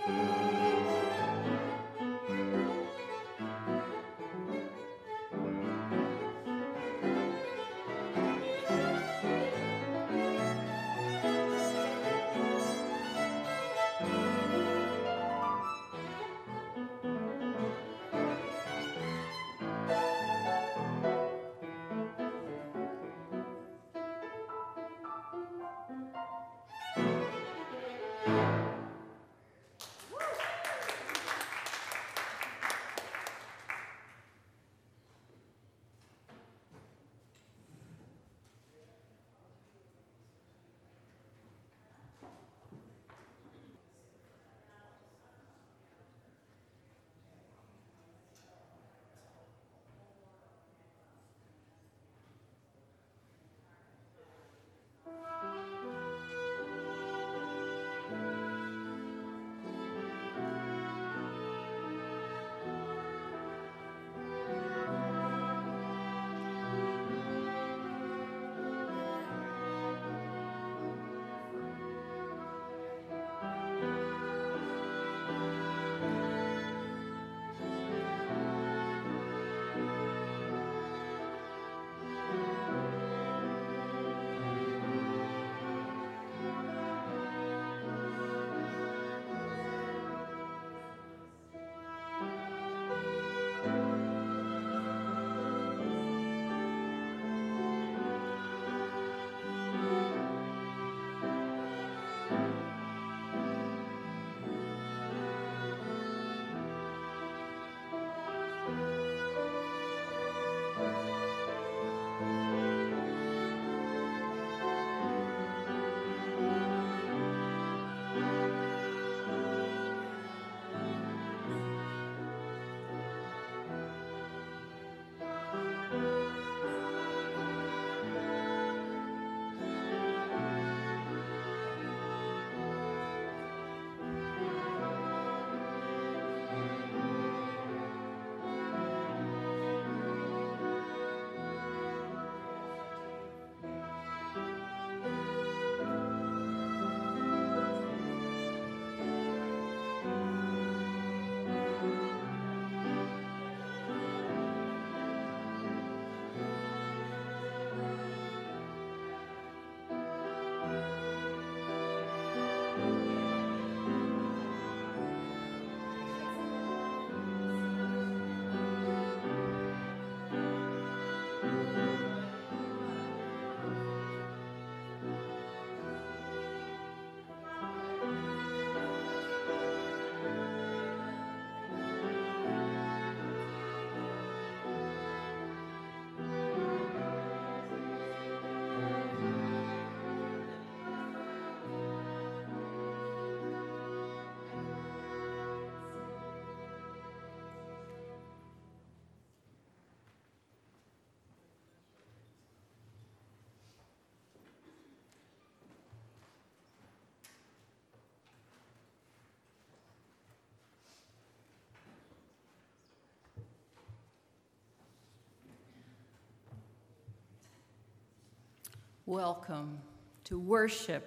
Welcome to worship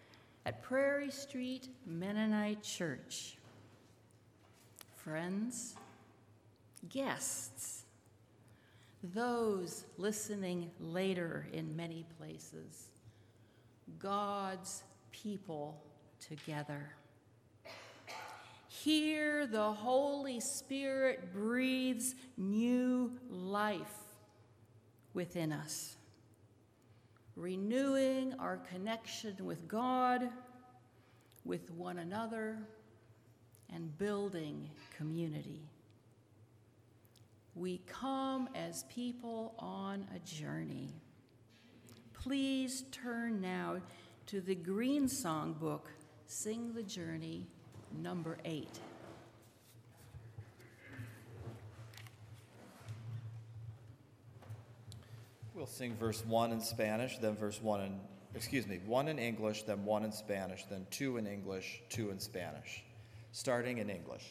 at Prairie Street Mennonite Church. Friends, guests, those listening later in many places, God's people together. Here the Holy Spirit breathes new life within us, renewing our connection with God, with one another, and building community. We come as people on a journey. Please turn now to the Green Song book, Sing the Journey, number 8. We'll sing verse 1 in Spanish, then one in English, then 1 in Spanish, then 2 in English, 2 in Spanish. Starting in English.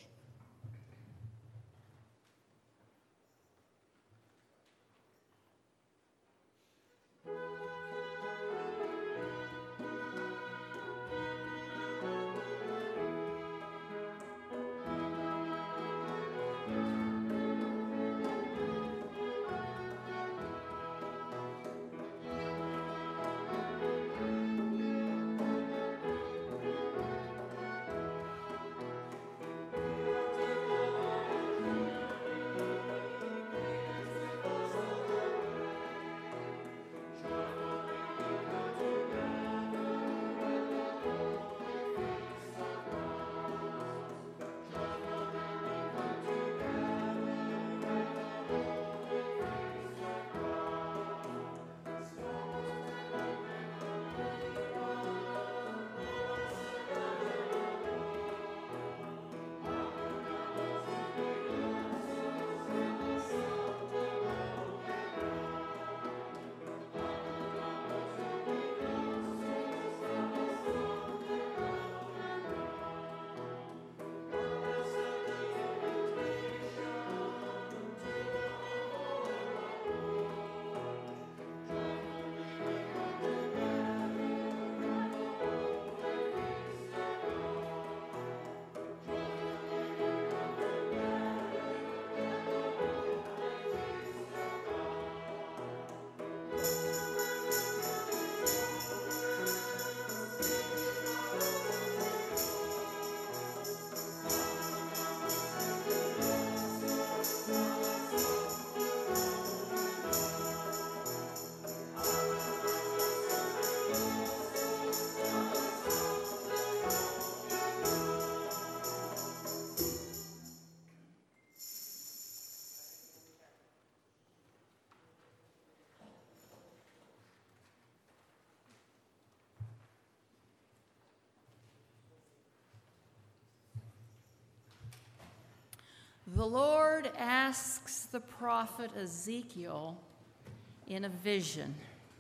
The Lord asks the prophet Ezekiel in a vision,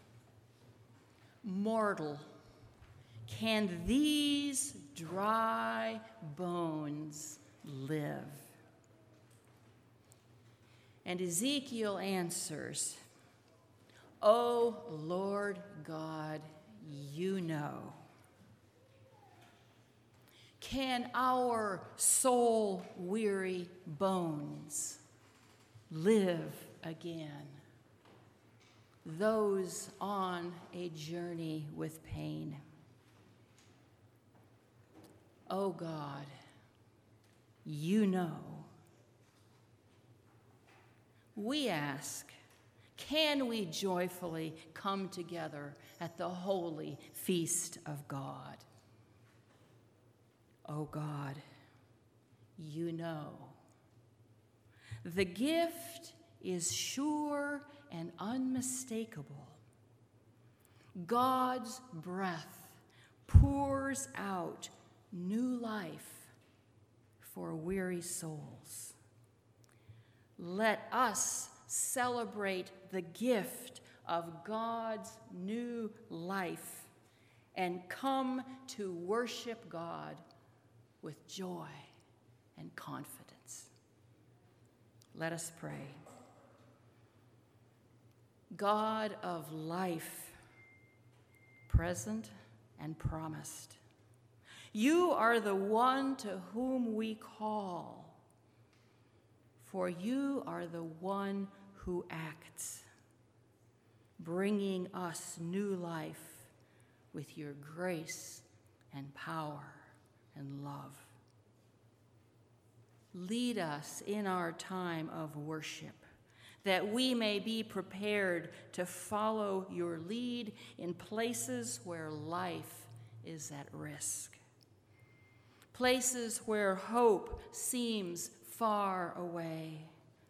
"Mortal, can these dry bones live?" And Ezekiel answers, "O Lord God, you know. Can our soul-weary bones live again? Those on a journey with pain. O God, you know." We ask, can we joyfully come together at the holy feast of God? O God, you know. The gift is sure and unmistakable. God's breath pours out new life for weary souls. Let us celebrate the gift of God's new life and come to worship God with joy and confidence. Let us pray. God of life, present and promised, you are the one to whom we call, for you are the one who acts, bringing us new life with your grace and power and love. Lead us in our time of worship, that we may be prepared to follow your lead in places where life is at risk, places where hope seems far away,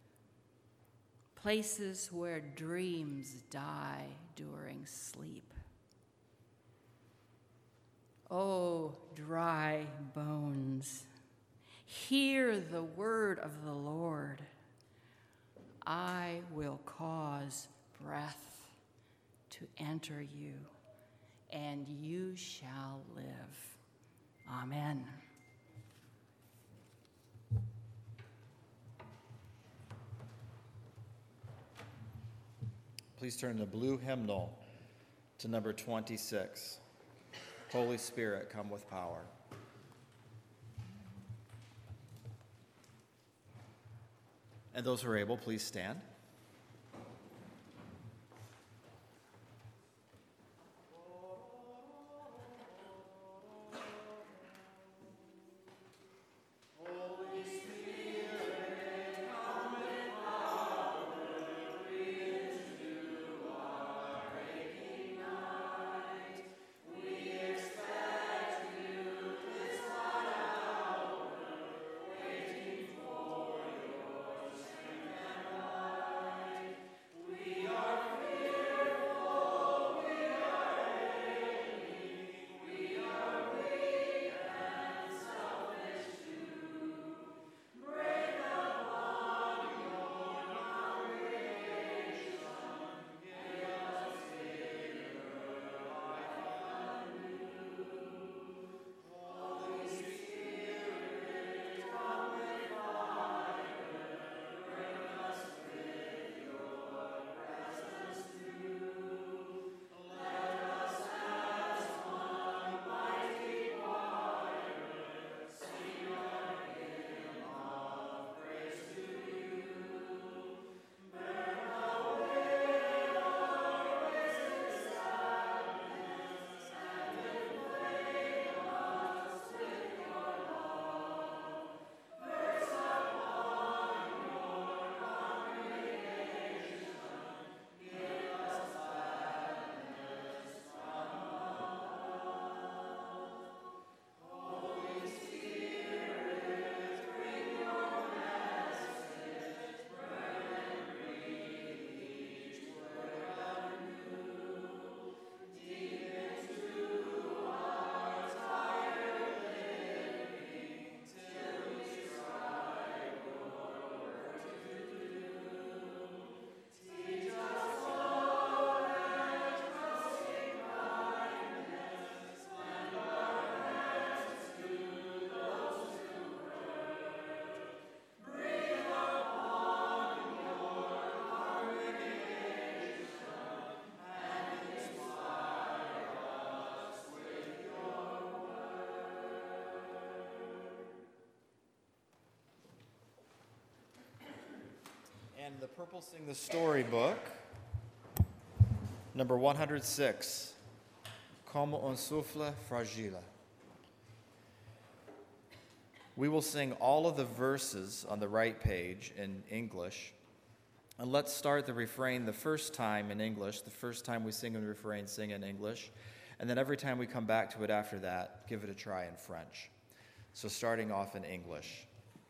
places where dreams die during sleep. Oh, dry bones, hear the word of the Lord. I will cause breath to enter you, and you shall live. Amen. Please turn the blue hymnal to number 26. Holy Spirit, come with power. And those who are able, please stand. find the Purple Sing the Story book, number 106, Comme un souffle fragile. We will sing all of the verses on the right page in English. And let's start the refrain the first time in English. The first time we sing the refrain, sing in English. And then every time we come back to it after that, give it a try in French. So starting off in English.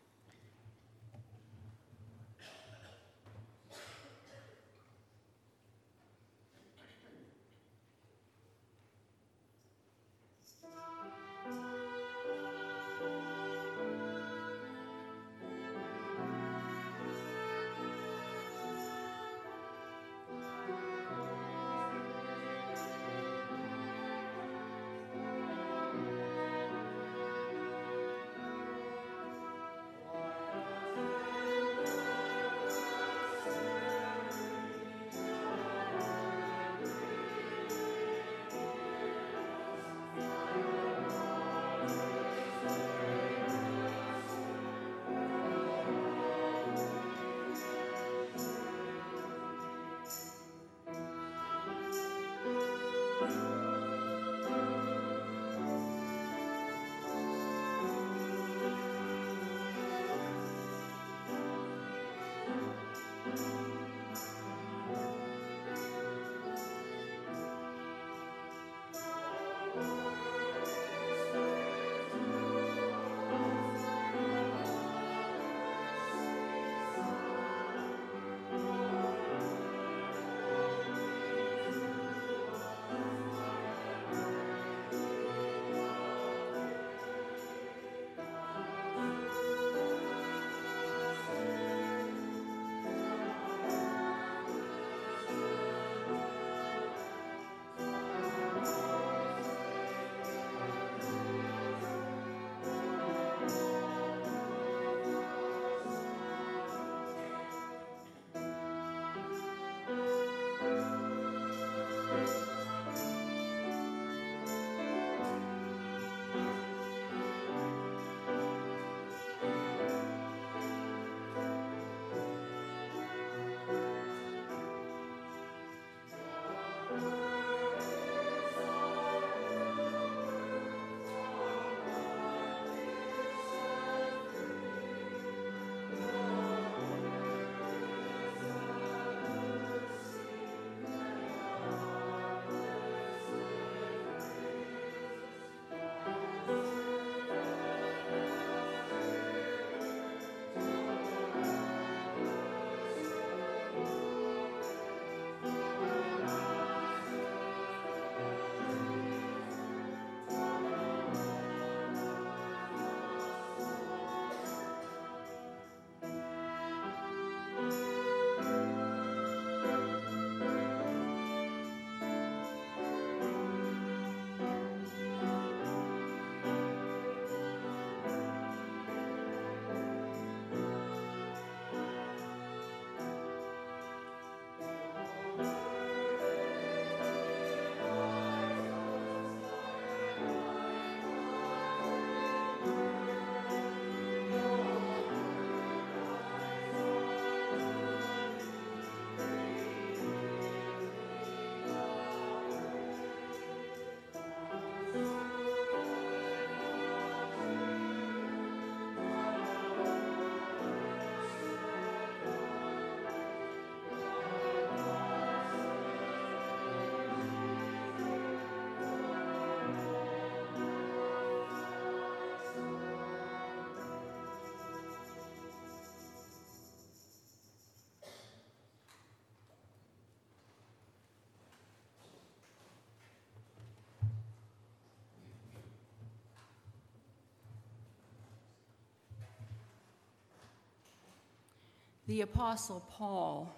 The Apostle Paul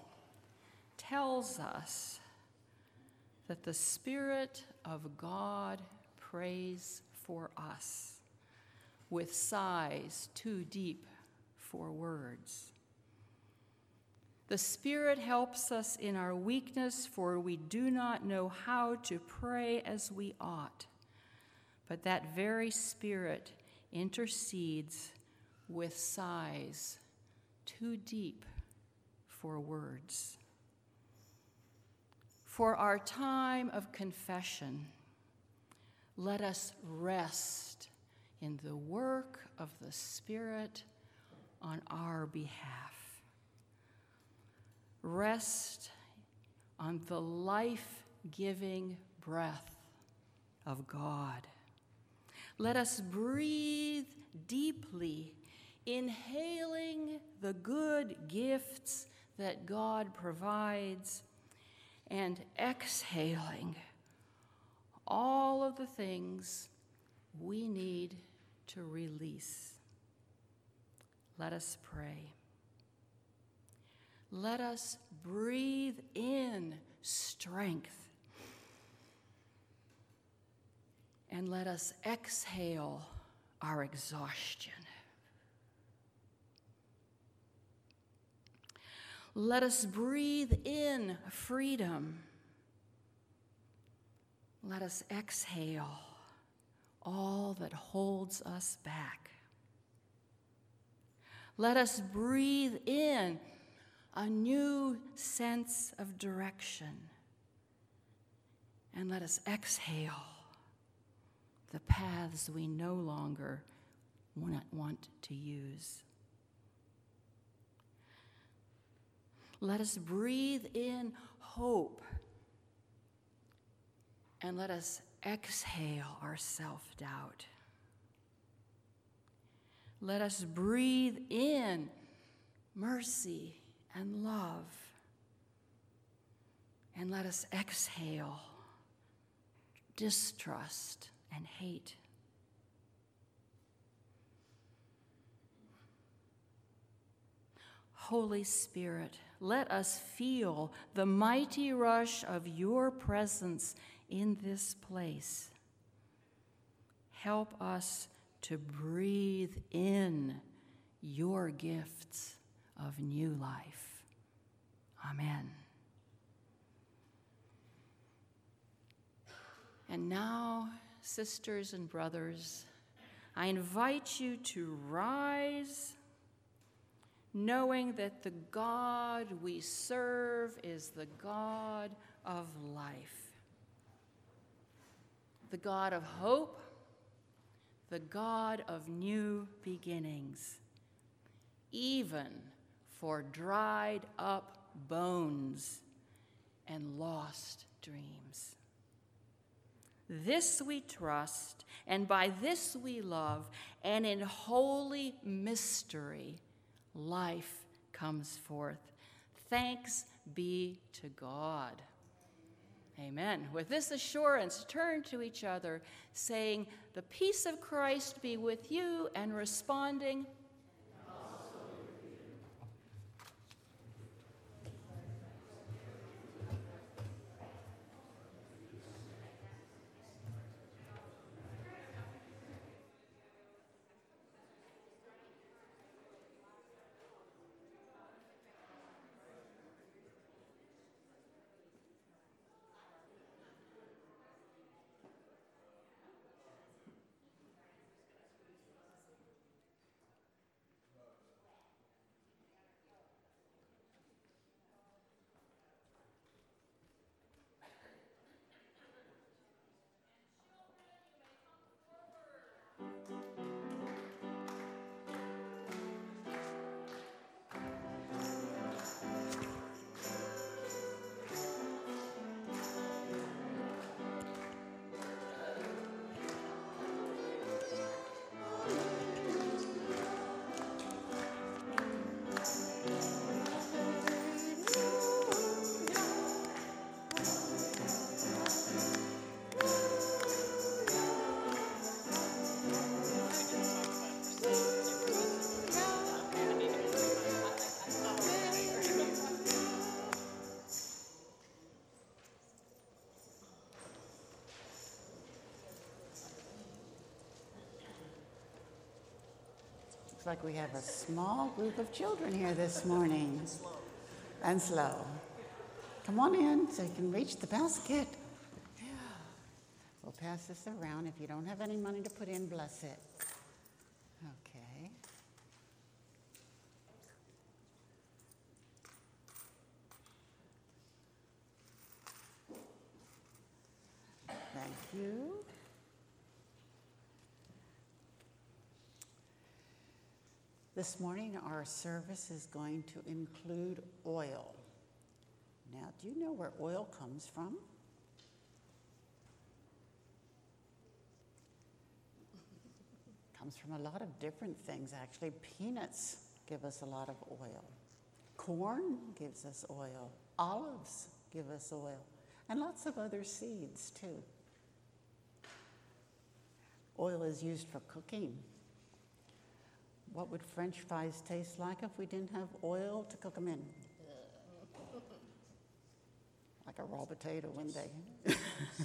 tells us that the Spirit of God prays for us with sighs too deep for words. The Spirit helps us in our weakness, for we do not know how to pray as we ought. But that very Spirit intercedes with sighs too deep for words. For our time of confession, let us rest in the work of the Spirit on our behalf. Rest on the life-giving breath of God. Let us breathe deeply, inhaling the good gifts that God provides, and exhaling all of the things we need to release. Let us pray. Let us breathe in strength, and let us exhale our exhaustion. Let us breathe in freedom. Let us exhale all that holds us back. Let us breathe in a new sense of direction. And let us exhale the paths we no longer want to use. Let us breathe in hope, and let us exhale our self-doubt. Let us breathe in mercy and love, and let us exhale distrust and hate. Holy Spirit, let us feel the mighty rush of your presence in this place. Help us to breathe in your gifts of new life. Amen. And now, sisters and brothers, I invite you to rise, knowing that the God we serve is the God of life, the God of hope, the God of new beginnings, even for dried up bones and lost dreams. This we trust, and by this we love, and in holy mystery, life comes forth. Thanks be to God. Amen. With this assurance, turn to each other, saying, "The peace of Christ be with you," and responding, Looks like we have a small group of children here this morning. And slow. Come on in so you can reach the basket. Yeah. We'll pass this around. If you don't have any money to put in, bless it. Okay. you. This morning, our service is going to include oil. Now, do you know where oil comes from? Comes from a lot of different things, actually. Peanuts give us a lot of oil. Corn gives us oil. Olives give us oil. And lots of other seeds, too. Oil is used for cooking. What would French fries taste like if we didn't have oil to cook them in? Like a raw potato, wouldn't they?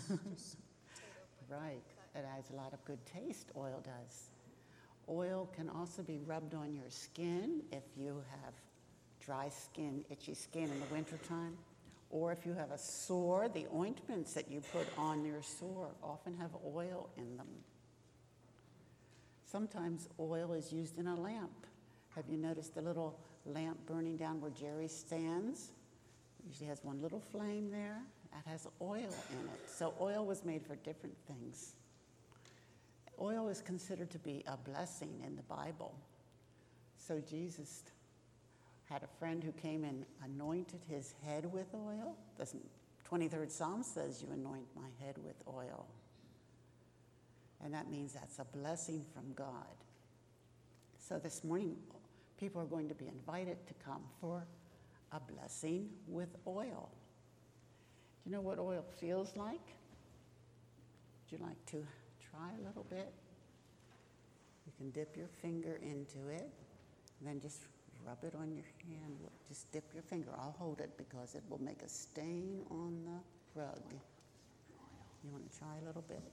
Right. It has a lot of good taste, oil does. Oil can also be rubbed on your skin if you have dry skin, itchy skin in the wintertime. Or if you have a sore, the ointments that you put on your sore often have oil in them. Sometimes oil is used in a lamp. Have you noticed the little lamp burning down where Jerry stands? It usually has one little flame there. That has oil in it. So oil was made for different things. Oil is considered to be a blessing in the Bible. So Jesus had a friend who came and anointed his head with oil. The 23rd Psalm says, "You anoint my head with oil." And that means that's a blessing from God. So this morning, people are going to be invited to come for a blessing with oil. Do you know what oil feels like? Would you like to try a little bit? You can dip your finger into it, and then just rub it on your hand. Just dip your finger. I'll hold it because it will make a stain on the rug. You want to try a little bit?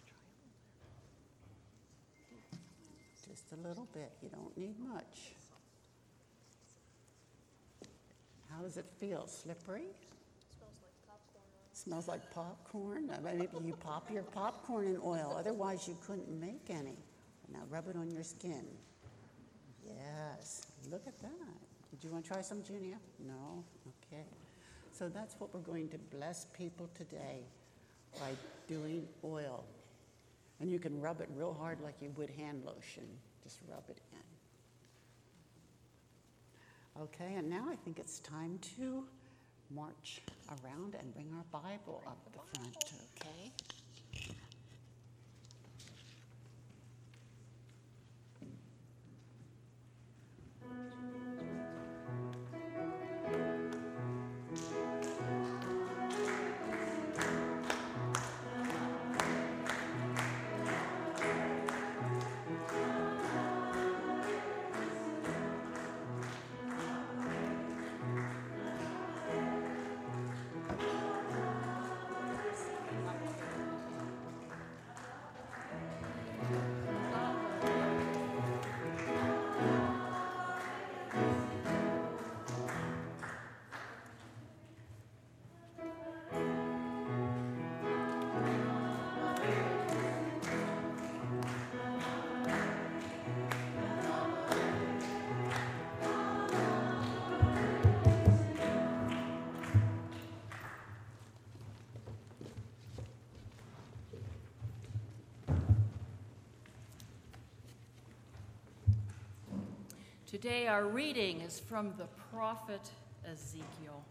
Just a little bit. You don't need much. How does it feel? Slippery? Smells like popcorn. Maybe you pop your popcorn in oil. Otherwise, you couldn't make any. Now rub it on your skin. Yes. Look at that. Did you want to try some, Junia? No? Okay. So that's what we're going to bless people today by doing oil. And you can rub it real hard like you would hand lotion. Just rub it in. Okay, and now I think it's time to march around and bring our Bible up the front, okay? Today our reading is from the prophet Ezekiel.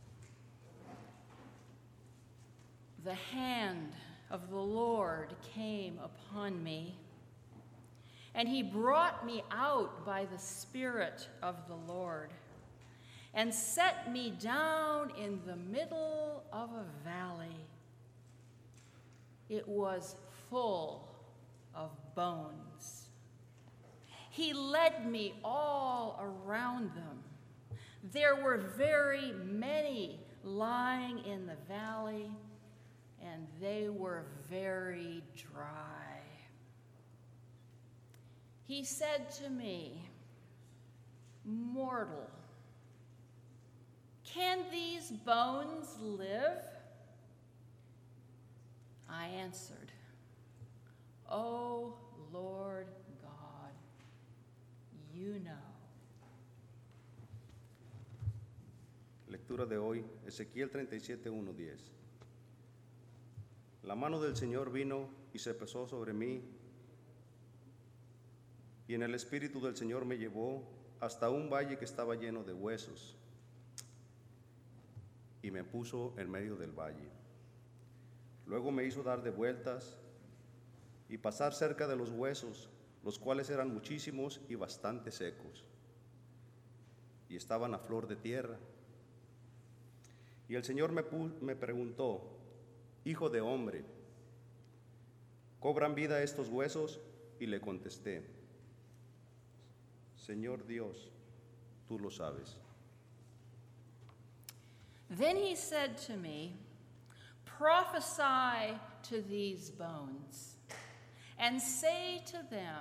The hand of the Lord came upon me, and he brought me out by the Spirit of the Lord, and set me down in the middle of a valley. It was full of bones. He led me all around them. There were very many lying in the valley, and they were very dry. He said to me, "Mortal, can these bones live?" I answered, "O Lord God, you know." Lectura de hoy, Ezequiel 37:1-10. La mano del Señor vino y se pesó sobre mí, y en el Espíritu del Señor me llevó hasta un valle que estaba lleno de huesos, y me puso en medio del valle. Luego me hizo dar de vueltas y pasar cerca de los huesos, los cuales eran muchísimos y bastante secos, y estaban a flor de tierra. Y el Señor me preguntó: Hijo de hombre, ¿cobran vida estos huesos? Y le contesté: Señor Dios, tú lo sabes. Then he said to me, prophesy to these bones, and say to them,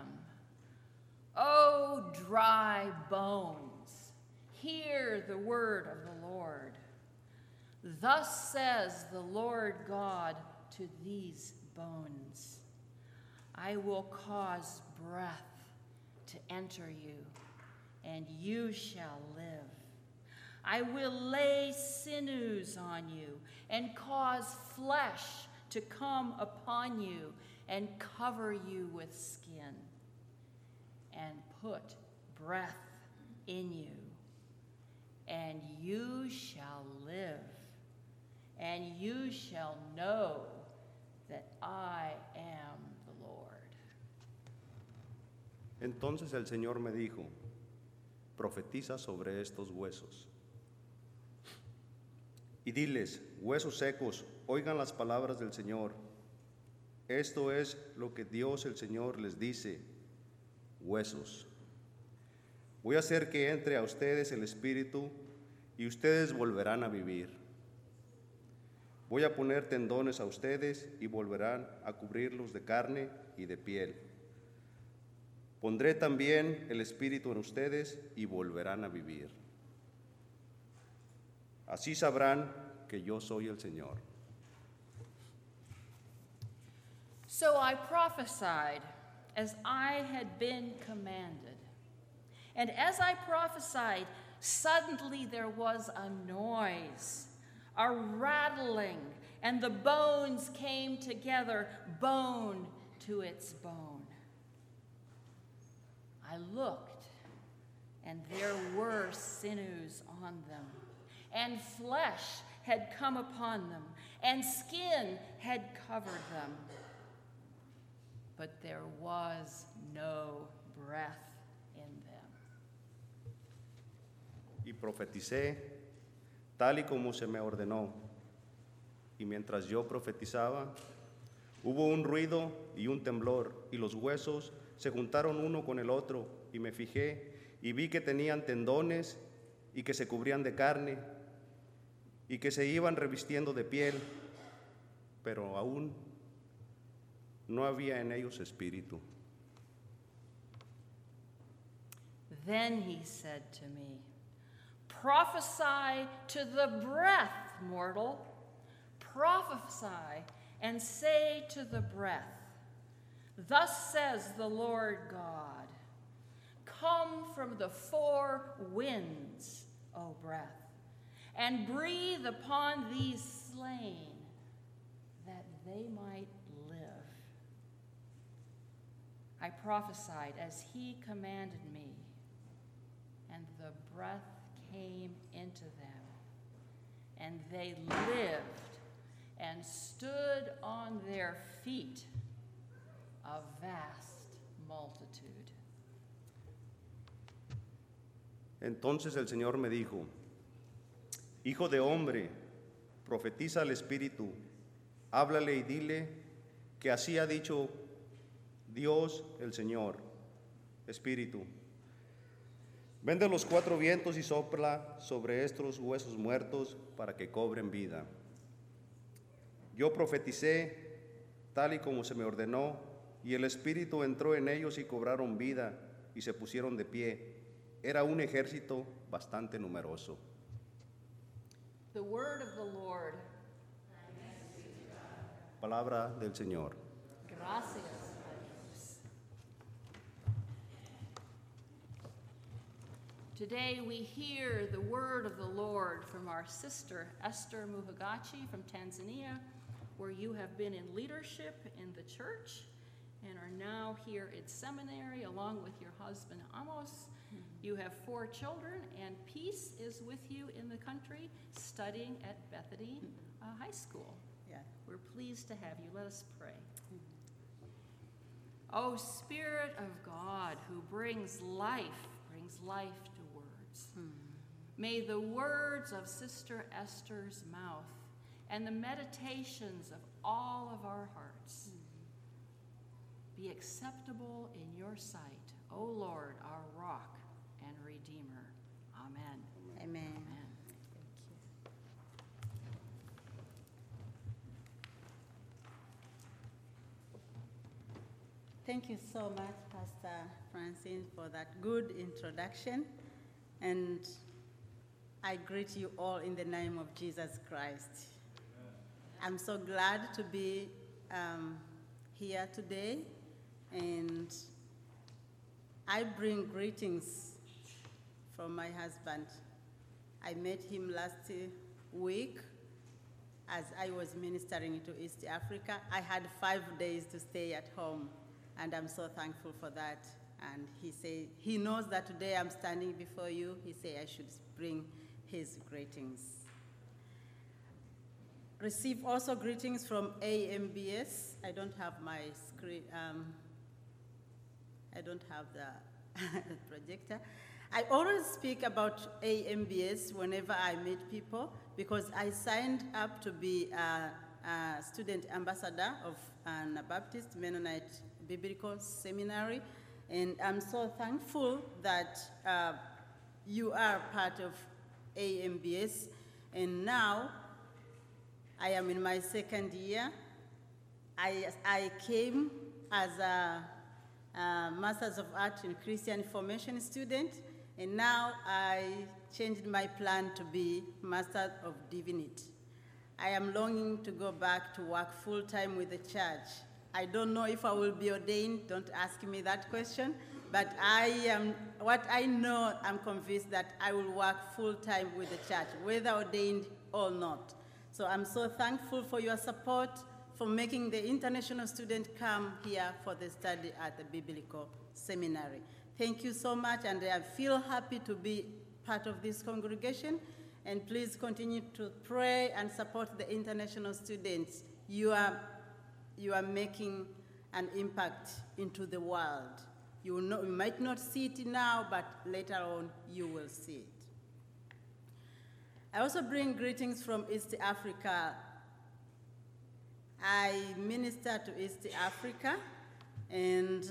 O dry bones, hear the word of the Lord. Thus says the Lord God to these bones, I will cause breath to enter you, and you shall live. I will lay sinews on you, and cause flesh to come upon you, and cover you with skin, and put breath in you, and you shall live, and you shall know that I am the Lord. Entonces el Señor me dijo: profetiza sobre estos huesos. Y diles: huesos secos, oigan las palabras del Señor. Esto es lo que Dios el Señor les dice: huesos, voy a hacer que entre a ustedes el Espíritu, y ustedes volverán a vivir. Voy a poner tendones a ustedes, y volverán a cubrirlos de carne y de piel. Pondré también el Espíritu en ustedes, y volverán a vivir. Así sabrán que yo soy el Señor. So I prophesied as I had been commanded. And as I prophesied, suddenly there was a noise, a rattling, and the bones came together, bone to its bone. I looked, and there were sinews on them, and flesh had come upon them, and skin had covered them. But there was no breath in them. Y profeticé tal y como se me ordenó. Y mientras yo profetizaba, hubo un ruido y un temblor, y los huesos se juntaron uno con el otro, y me fijé y vi que tenían tendones y que se cubrían de carne y que se iban revistiendo de piel, pero aún no había en ellos espíritu. Then he said to me, prophesy to the breath, mortal. Prophesy and say to the breath, thus says the Lord God, come from the four winds, O breath, and breathe upon these slain, that they might live. I prophesied as he commanded me, and the breath came into them, and they lived and stood on their feet, a vast multitude. Entonces el Señor me dijo: Hijo de hombre, profetiza al Espíritu, háblale y dile que así ha dicho Dios el Señor, Espíritu. Ven de los cuatro vientos y sopla sobre estos huesos muertos para que cobren vida. Yo profeticé tal y como se me ordenó, y el Espíritu entró en ellos y cobraron vida y se pusieron de pie. Era un ejército bastante numeroso. The word of the Lord. Palabra del Señor. Gracias. Today we hear the word of the Lord from our sister Esther Muhagachi from Tanzania, where you have been in leadership in the church and are now here at seminary along with your husband Amos. You have 4 children, and peace is with you in the country, studying at Bethany High School. Yeah. We're pleased to have you. Let us pray. O Spirit of God, who brings life to words. May the words of Sister Esther's mouth and the meditations of all of our hearts be acceptable in your sight, O Lord, our rock and redeemer. Amen. Amen. Amen. Thank you so much, Pastor Francine, for that good introduction. And I greet you all in the name of Jesus Christ. I'm so glad to be here today, and I bring greetings from my husband. I met him last week as I was ministering to East Africa. I had 5 days to stay at home, and I'm so thankful for that. And he said, he knows that today I'm standing before you. He said I should bring his greetings. Receive also greetings from AMBS. I don't have my screen, I don't have the projector. I always speak about AMBS whenever I meet people because I signed up to be a student ambassador of Anabaptist Mennonite Biblical Seminary, and I'm so thankful that you are part of AMBS, and now I am in my 2nd year. I came as a Master's of Art in Christian Formation student, and now I changed my plan to be Master of Divinity. I am longing to go back to work full-time with the church. I don't know if I will be ordained, don't ask me that question, but what I know, I'm convinced that I will work full-time with the church, whether ordained or not. So I'm so thankful for your support, for making the international student come here for the study at the Biblical Seminary. Thank you so much, and I feel happy to be part of this congregation. And please continue to pray and support the international students. You are making an impact into the world. You might not see it now, but later on you will see it. I also bring greetings from East Africa. I minister to East Africa, and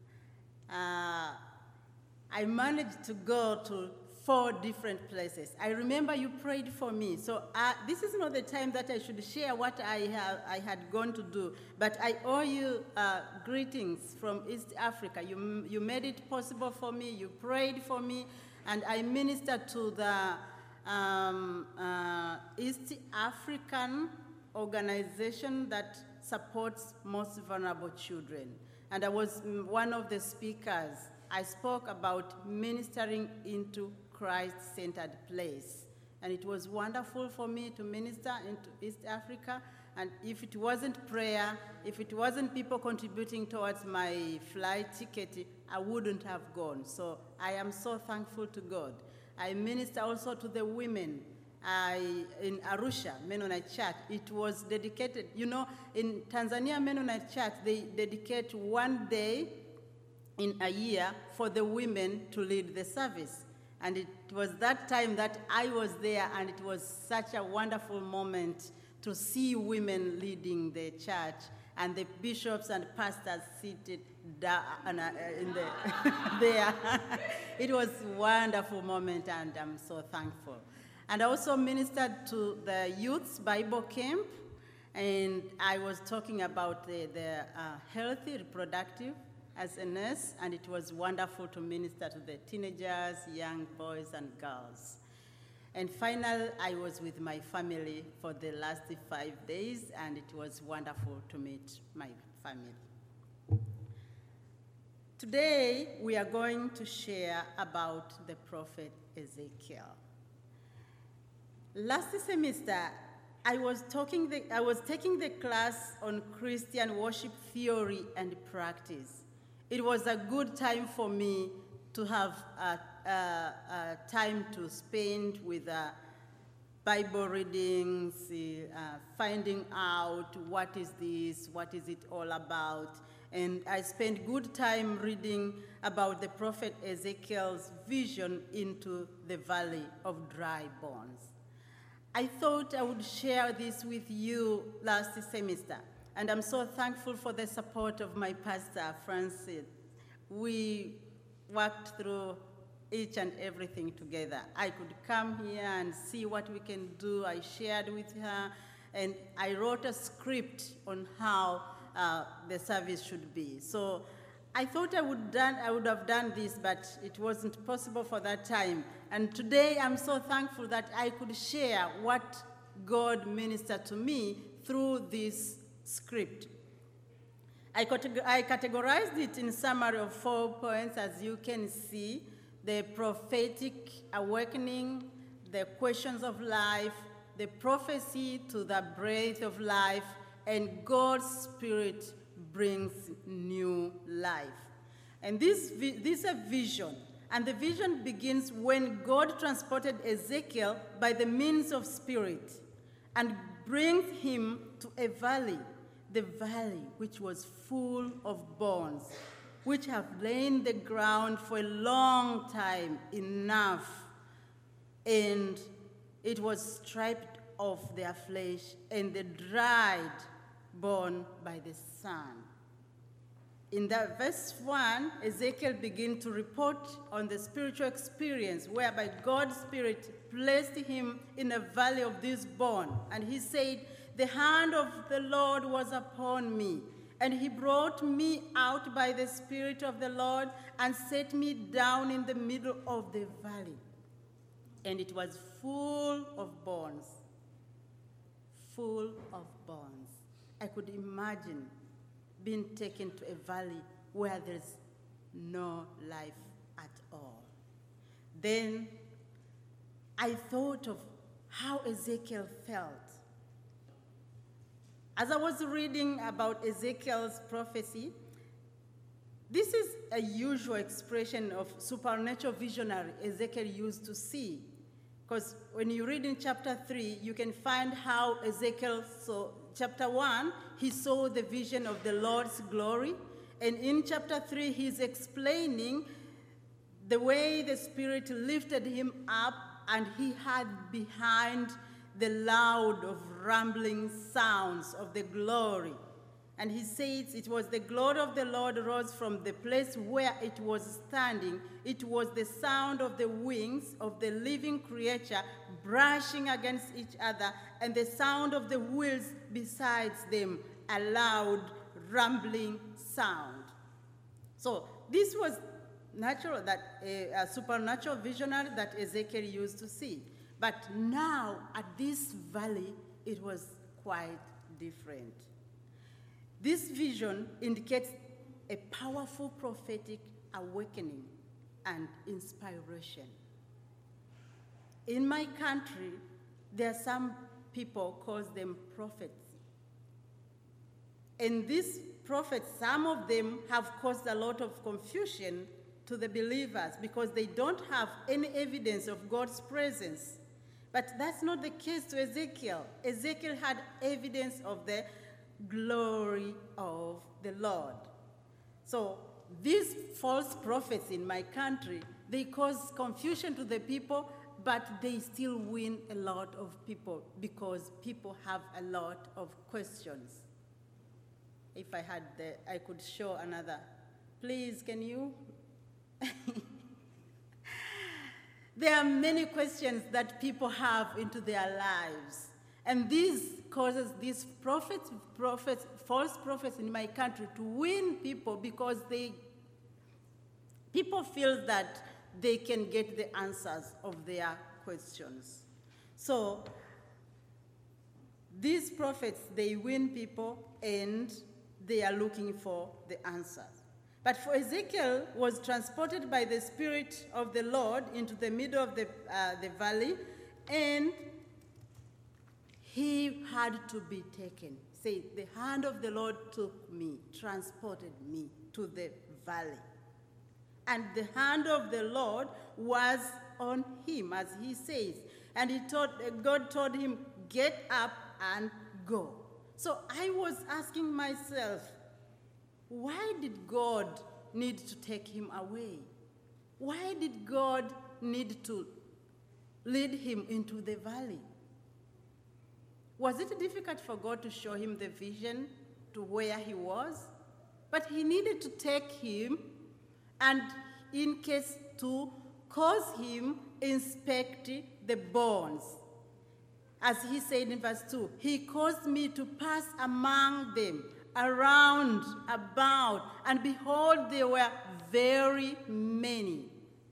I managed to go to 4 different places. I remember you prayed for me, so this is not the time that I should share what I had gone to do, but I owe you greetings from East Africa. You made it possible for me, you prayed for me, and I ministered to the East African organization that supports most vulnerable children. And I was one of the speakers. I spoke about ministering into Christ-centered place. And it was wonderful for me to minister into East Africa. And if it wasn't prayer, if it wasn't people contributing towards my flight ticket, I wouldn't have gone. So I am so thankful to God. I minister also to the women in Arusha, Mennonite Church. It was dedicated, in Tanzania Mennonite Church, they dedicate 1 day in a year for the women to lead the service. And it was that time that I was there, and it was such a wonderful moment to see women leading the church and the bishops and pastors seated there. It was a wonderful moment, and I'm so thankful. And I also ministered to the youth's Bible camp, and I was talking about the healthy reproductive as a nurse, and it was wonderful to minister to the teenagers, young boys and girls. And finally, I was with my family for the last 5 days, and it was wonderful to meet my family. Today, we are going to share about the prophet Ezekiel. Last semester, I was taking the class on Christian worship theory and practice. It was a good time for me to have time to spend with Bible readings, finding out what is this, what is it all about. And I spent good time reading about the prophet Ezekiel's vision into the valley of dry bones. I thought I would share this with you last semester, and I'm so thankful for the support of my pastor, Francis. We worked through each and everything together. I could come here and see what we can do. I shared with her, and I wrote a script on how the service should be. So I thought I would have done this, but it wasn't possible for that time. And today I'm so thankful that I could share what God ministered to me through this script. I categorized it in summary of 4 points, as you can see: the prophetic awakening, the questions of life, the prophecy to the breath of life, and God's Spirit brings new life. And this is a vision, and the vision begins when God transported Ezekiel by the means of Spirit and brings him to a valley, the valley which was full of bones, which have lain the ground for a long time, enough, and it was stripped of their flesh and the dried bone by the sun. In that verse 1, Ezekiel begins to report on the spiritual experience whereby God's Spirit placed him in a valley of this bone. And he said, "The hand of the Lord was upon me, and he brought me out by the Spirit of the Lord and set me down in the middle of the valley. And it was full of bones." Full of bones. I could imagine being taken to a valley where there's no life at all. Then I thought of how Ezekiel felt. As I was reading about Ezekiel's prophecy, this is a usual expression of supernatural visionary Ezekiel used to see. Because when you read in chapter 3, you can find how Ezekiel saw, chapter 1, he saw the vision of the Lord's glory. And in chapter 3, he's explaining the way the Spirit lifted him up, and he had behind the loud of rumbling sounds of the glory. And he says it was the glory of the Lord rose from the place where it was standing. It was the sound of the wings of the living creature brushing against each other, and the sound of the wheels besides them, a loud rumbling sound. So this was natural, that a supernatural visionary that Ezekiel used to see. But now at this valley, it was quite different. This vision indicates a powerful prophetic awakening and inspiration. In my country, there are some people call them prophets. And these prophets, some of them have caused a lot of confusion to the believers because they don't have any evidence of God's presence. But that's not the case to Ezekiel. Ezekiel had evidence of the glory of the Lord. So these false prophets in my country, they cause confusion to the people, but they still win a lot of people because people have a lot of questions. If I could show another. Please, can you? There are many questions that people have into their lives. And this causes these false prophets in my country to win people because people feel that they can get the answers of their questions. So these prophets, they win people and they are looking for the answers. But for Ezekiel was transported by the Spirit of the Lord into the middle of the valley, and he had to be taken. Say, the hand of the Lord took me, transported me to the valley. And the hand of the Lord was on him, as he says. And God told him, get up and go. So I was asking myself, why did God need to take him away? Why did God need to lead him into the valley? Was it difficult for God to show him the vision to where he was? But he needed to take him and in case to cause him inspect the bones. As he said in verse 2, he caused me to pass among them, around, about, and behold, there were very many.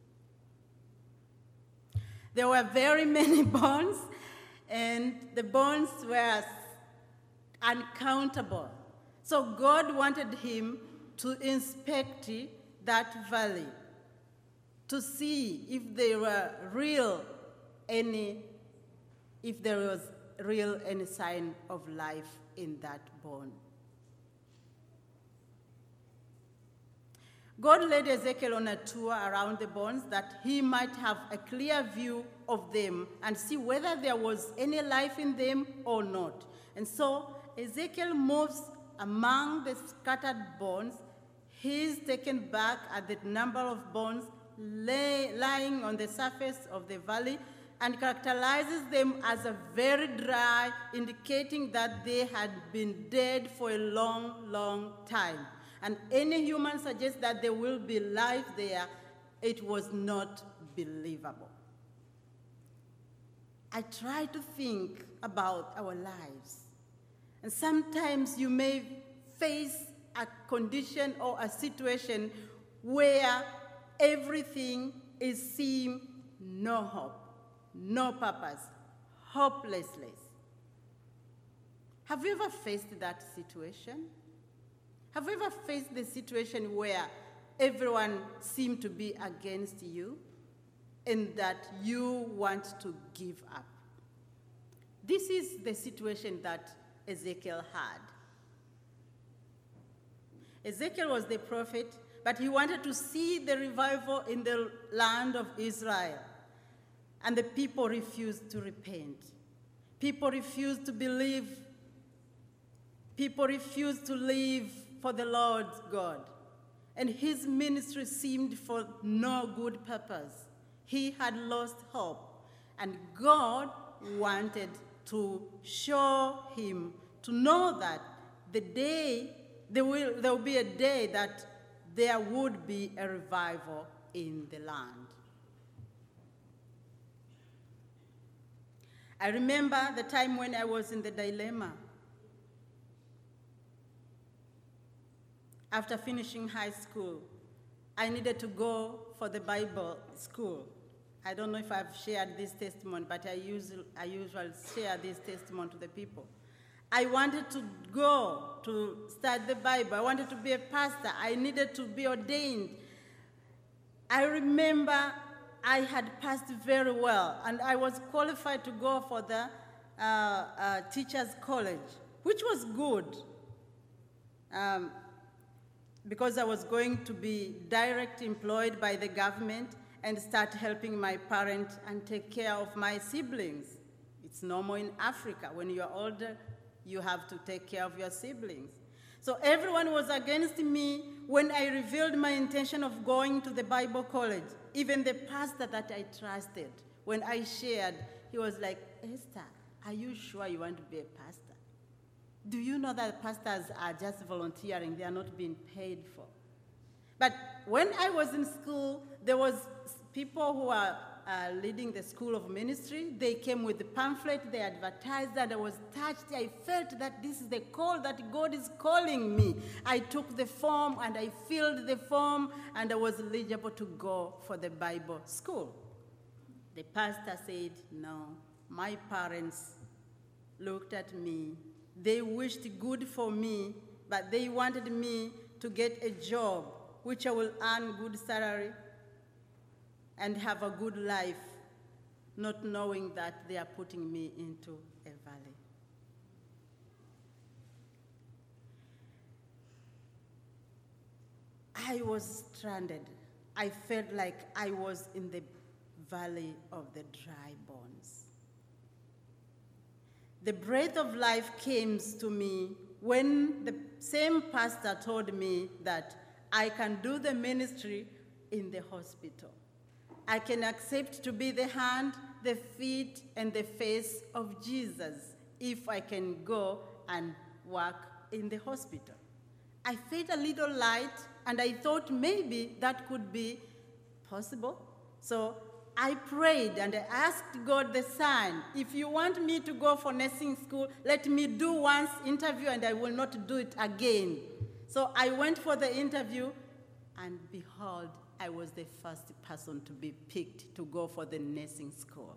There were very many bones, and the bones were uncountable. So God wanted him to inspect that valley, to see if there were any sign of life in that bone. God led Ezekiel on a tour around the bones that he might have a clear view of them and see whether there was any life in them or not. And so Ezekiel moves among the scattered bones. He is taken back at the number of bones lying on the surface of the valley and characterizes them as a very dry, indicating that they had been dead for a long, long time. And any human suggests that there will be life there, it was not believable. I try to think about our lives. And sometimes you may face a condition or a situation where everything seems no hope, no purpose, hopelessness. Have you ever faced that situation? Have you ever faced the situation where everyone seemed to be against you and that you want to give up? This is the situation that Ezekiel had. Ezekiel was the prophet, but he wanted to see the revival in the land of Israel. And the people refused to repent. People refused to believe. People refused to live for the Lord God. And his ministry seemed for no good purpose. He had lost hope. And God wanted to show him, to know that there will be a day that there would be a revival in the land. I remember the time when I was in the dilemma. After finishing high school, I needed to go for the Bible school. I don't know if I've shared this testimony, but I usually share this testimony to the people. I wanted to go to study the Bible. I wanted to be a pastor. I needed to be ordained. I remember I had passed very well, and I was qualified to go for the teachers' college, which was good. Because I was going to be directly employed by the government and start helping my parents and take care of my siblings. It's normal in Africa. When you're older, you have to take care of your siblings. So everyone was against me when I revealed my intention of going to the Bible college. Even the pastor that I trusted, when I shared, he was like, Esther, are you sure you want to be a pastor? Do you know that pastors are just volunteering? They are not being paid for. But when I was in school, there was people who are leading the school of ministry. They came with the pamphlet, they advertised that. I was touched. I felt that this is the call, that God is calling me. I took the form and I filled the form and I was eligible to go for the Bible school. The pastor said, no, my parents looked at me. They wished good for me, but they wanted me to get a job which I will earn good salary and have a good life, not knowing that they are putting me into a valley. I was stranded. I felt like I was in the valley of the dry bones. The breath of life came to me when the same pastor told me that I can do the ministry in the hospital. I can accept to be the hand, the feet, and the face of Jesus if I can go and work in the hospital. I felt a little light, and I thought maybe that could be possible. So I prayed and I asked God the sign, if you want me to go for nursing school, let me do once interview and I will not do it again. So I went for the interview, and behold, I was the first person to be picked to go for the nursing school.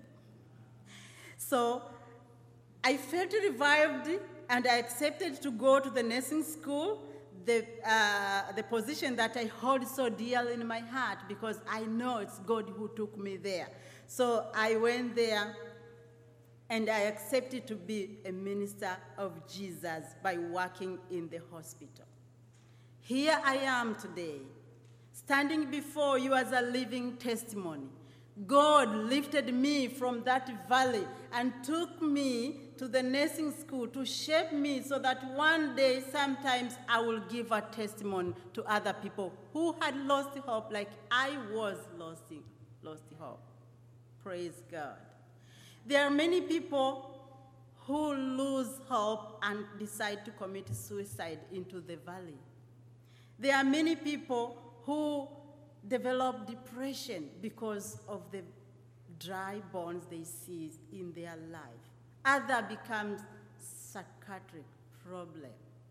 So I felt revived, and I accepted to go to the nursing school, the position that I hold so dear in my heart, because I know it's God who took me there. So I went there, and I accepted to be a minister of Jesus by working in the hospital. Here I am today, standing before you as a living testimony. God lifted me from that valley and took me to the nursing school to shape me so that one day, sometimes, I will give a testimony to other people who had lost hope like I was lost hope. Praise God. There are many people who lose hope and decide to commit suicide into the valley. There are many people who develop depression because of the dry bones they see in their life. Other becomes psychiatric problem.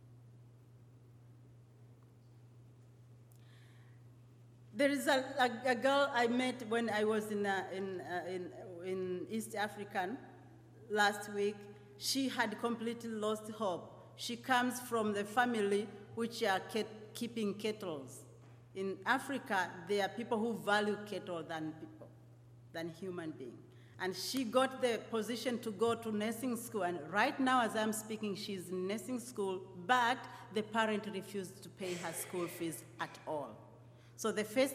There is a girl I met when I was in East African last week. She had completely lost hope. She comes from the family which are keeping cattle. In Africa, there are people who value cattle than human beings. And she got the position to go to nursing school. And right now, as I'm speaking, she's in nursing school, but the parent refused to pay her school fees at all. So the first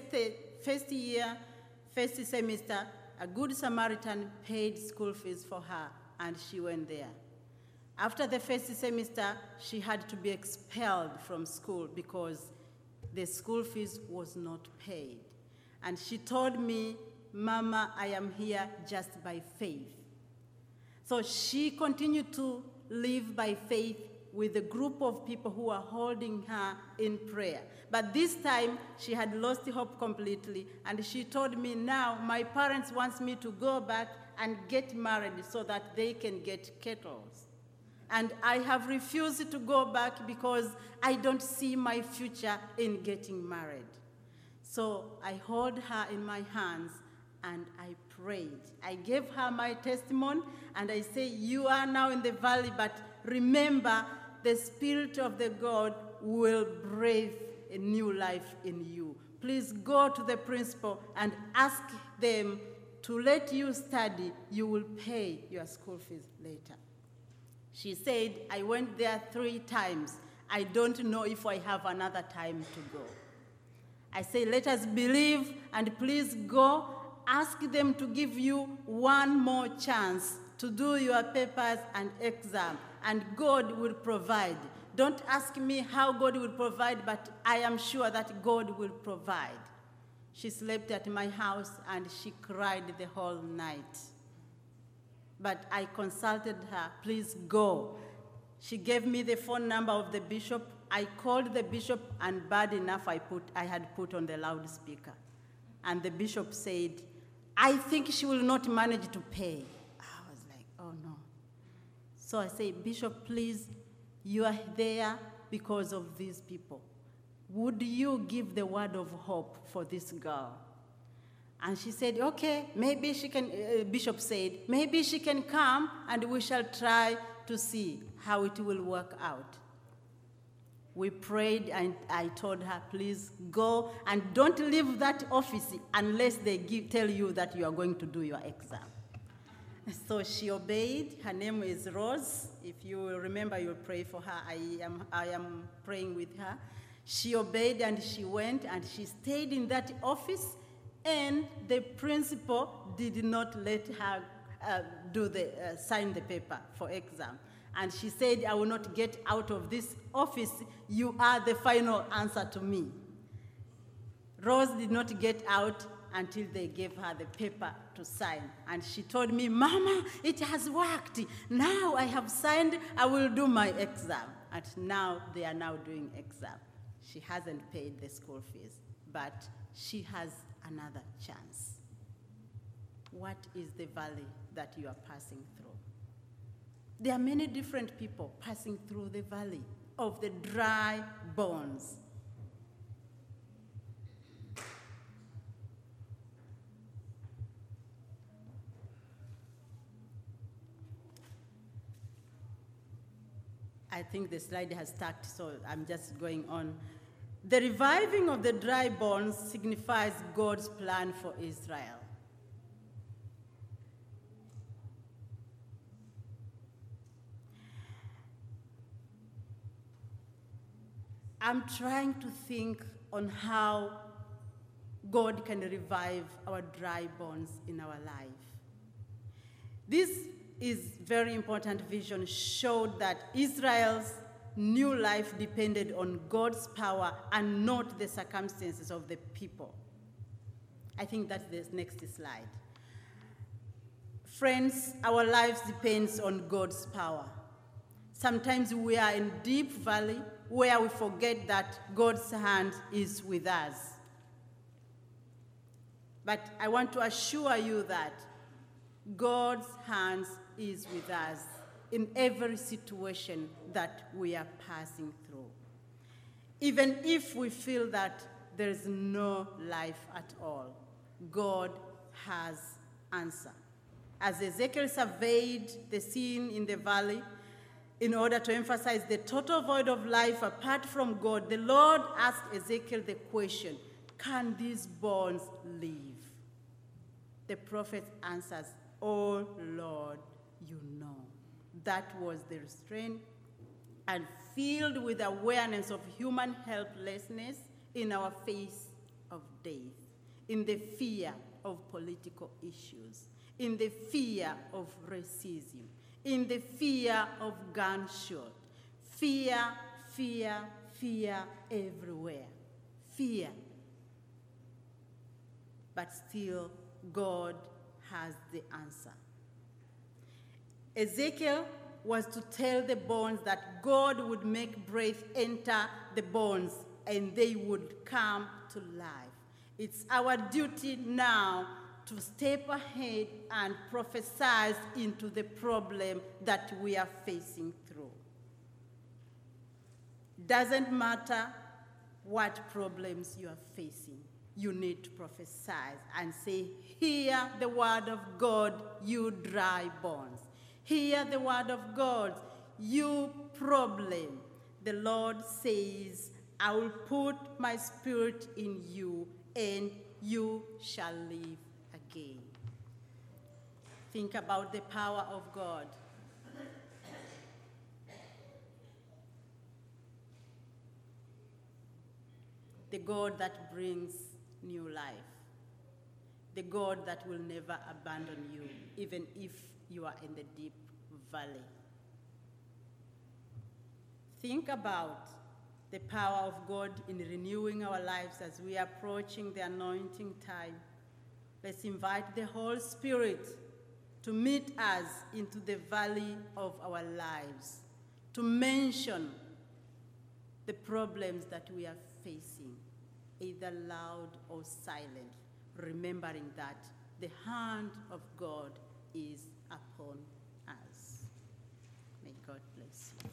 semester, a Good Samaritan paid school fees for her, and she went there. After the first semester, she had to be expelled from school because the school fees was not paid. And she told me, Mama, I am here just by faith. So she continued to live by faith with a group of people who are holding her in prayer. But this time, she had lost hope completely, and she told me, now my parents want me to go back and get married so that they can get cattle. And I have refused to go back because I don't see my future in getting married. So I hold her in my hands and I prayed. I gave her my testimony and I say, you are now in the valley, but remember the Spirit of the God will breathe a new life in you. Please go to the principal and ask them to let you study. You will pay your school fees later. She said, I went there 3 times. I don't know if I have another time to go. I say, let us believe and please go. Ask them to give you one more chance to do your papers and exam, and God will provide. Don't ask me how God will provide, but I am sure that God will provide. She slept at my house and she cried the whole night. But I consulted her, please go. She gave me the phone number of the bishop. I called the bishop, and bad enough I had put on the loudspeaker. And the bishop said, I think she will not manage to pay. I was like, oh no. So I said, Bishop, please, you are there because of these people. Would you give the word of hope for this girl? And she said, okay, maybe she can, Bishop said, maybe she can come and we shall try to see how it will work out. We prayed and I told her, please go and don't leave that office unless they tell you that you are going to do your exam. So she obeyed. Her name is Rose. If you remember, you'll pray for her. I am praying with her. She obeyed and she went and she stayed in that office, and the principal did not let her sign the paper for exam. And she said, I will not get out of this office. You are the final answer to me. Rose did not get out until they gave her the paper to sign. And she told me, Mama, it has worked. Now I have signed, I will do my exam. And now they are now doing exam. She hasn't paid the school fees, but she has another chance. What is the valley that you are passing through? There are many different people passing through the valley of the dry bones. I think the slide has stuck, so I'm just going on. The reviving of the dry bones signifies God's plan for Israel. I'm trying to think on how God can revive our dry bones in our life. This is very important vision showed that Israel's new life depended on God's power and not the circumstances of the people. I think that's the next slide. Friends, our lives depends on God's power. Sometimes we are in deep valley where we forget that God's hand is with us. But I want to assure you that God's hands is with us in every situation that we are passing through. Even if we feel that there is no life at all, God has answer. As Ezekiel surveyed the scene in the valley, in order to emphasize the total void of life apart from God, the Lord asked Ezekiel the question, can these bones live? The prophet answers, oh Lord, you know. That was the restraint, and filled with awareness of human helplessness in our face of death, in the fear of political issues, in the fear of racism, in the fear of gunshot. Fear, fear, fear everywhere. Fear. But still, God has the answer. Ezekiel was to tell the bones that God would make breath enter the bones and they would come to life. It's our duty now to step ahead and prophesy into the problem that we are facing through. Doesn't matter what problems you are facing, you need to prophesy and say, hear the word of God, you dry bones. Hear the word of God, you problem. The Lord says, I will put my spirit in you and you shall live again. Think about the power of God. The God that brings new life. The God that will never abandon you, even if you are in the deep valley. Think about the power of God in renewing our lives as we are approaching the anointing time. Let's invite the Holy Spirit to meet us into the valley of our lives, to mention the problems that we are facing, either loud or silent, remembering that the hand of God is upon us. May God bless you.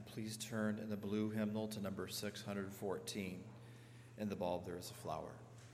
please turn in the blue hymnal to number 614. In the bulb there is a flower.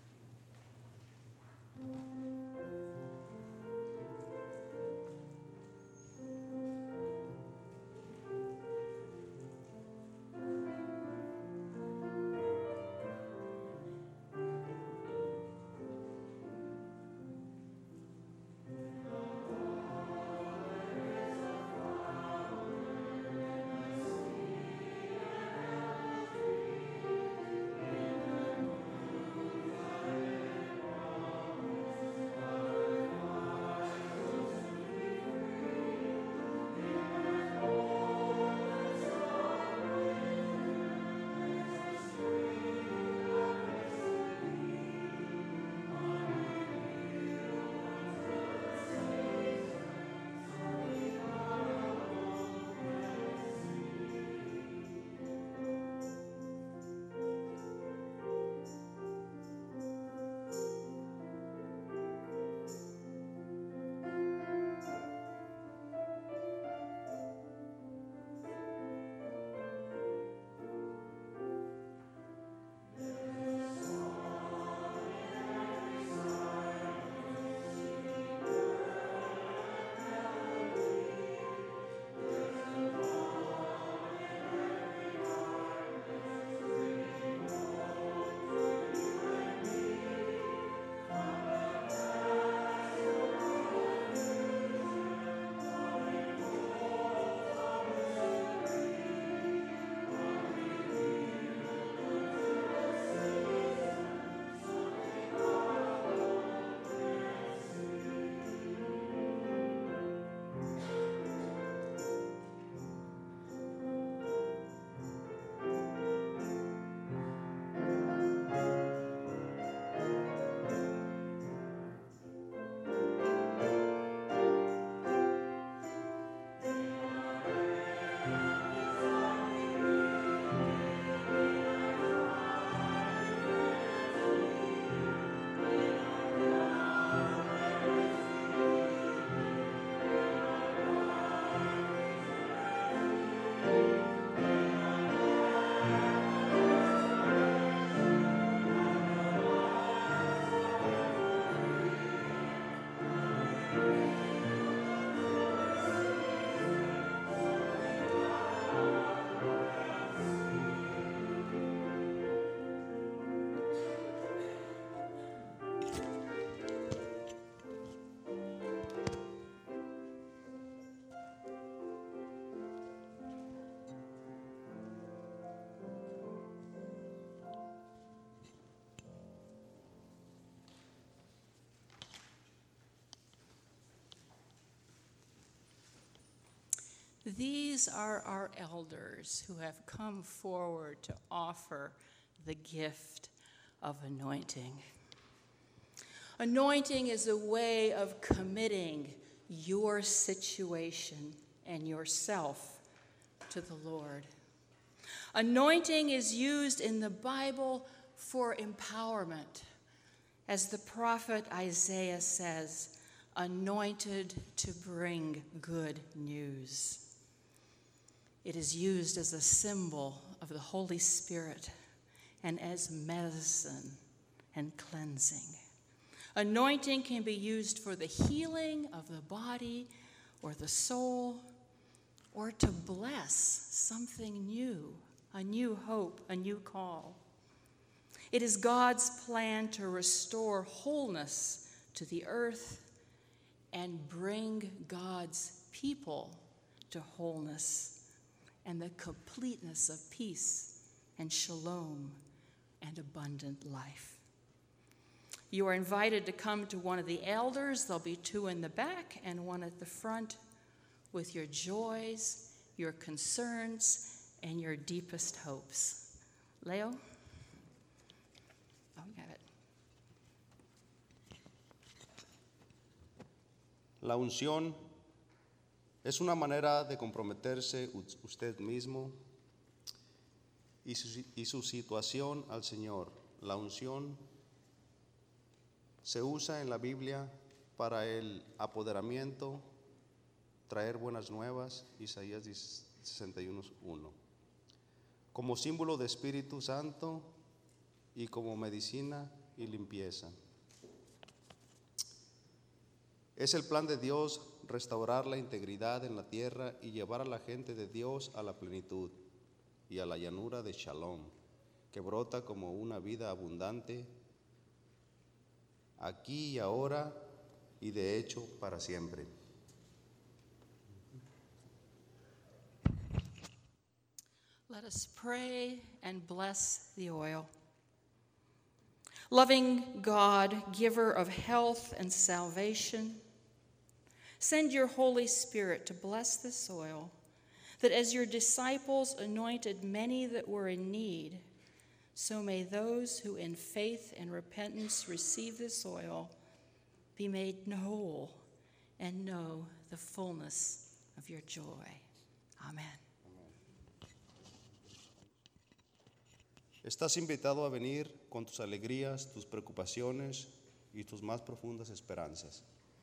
These are our elders who have come forward to offer the gift of anointing. Anointing is a way of committing your situation and yourself to the Lord. Anointing is used in the Bible for empowerment. As the prophet Isaiah says, anointed to bring good news. It is used as a symbol of the Holy Spirit and as medicine and cleansing. Anointing can be used for the healing of the body or the soul, or to bless something new, a new hope, a new call. It is God's plan to restore wholeness to the earth and bring God's people to wholeness and the completeness of peace and shalom and abundant life. You are invited to come to one of the elders. There'll be two in the back and one at the front with your joys, your concerns, and your deepest hopes. Leo? Oh, you have it. La unción es una manera de comprometerse usted mismo y su situación al Señor. La unción se usa en la Biblia para el apoderamiento, traer buenas nuevas, Isaías 61:1. como símbolo de Espíritu Santo y como medicina y limpieza. Es el plan de Dios restaurar la integridad en la tierra y llevar a la gente de Dios a la plenitud y a la llanura de Shalom, que brota como una vida abundante aquí y ahora y de hecho para siempre. Let us pray and bless the oil. Loving God, giver of health and salvation, send your Holy Spirit to bless this oil, that as your disciples anointed many that were in need, so may those who in faith and repentance receive this oil be made whole and know the fullness of your joy. Amen. Estás invitado a venir con tus alegrías, tus preocupaciones y tus más profundas esperanzas.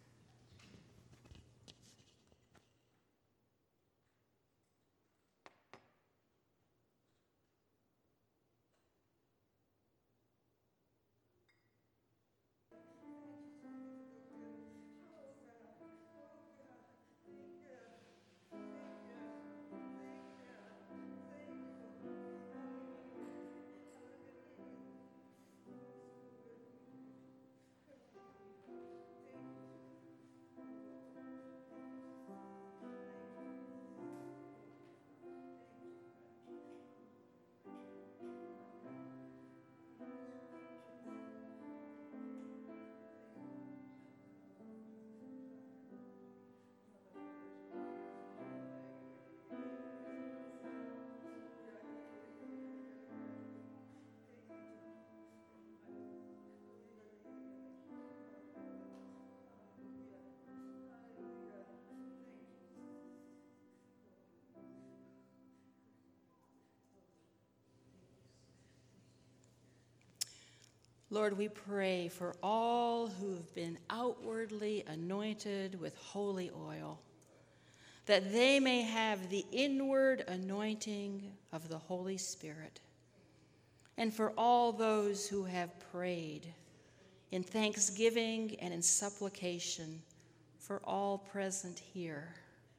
Lord, we pray for all who have been outwardly anointed with holy oil, that they may have the inward anointing of the Holy Spirit. And for all those who have prayed in thanksgiving and in supplication for all present here.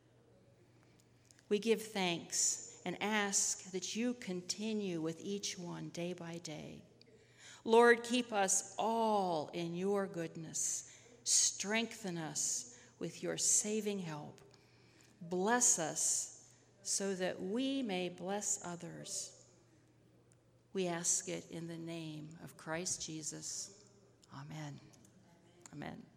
We give thanks and ask that you continue with each one day by day. Lord, keep us all in your goodness. Strengthen us with your saving help. Bless us so that we may bless others. We ask it in the name of Christ Jesus. Amen. Amen.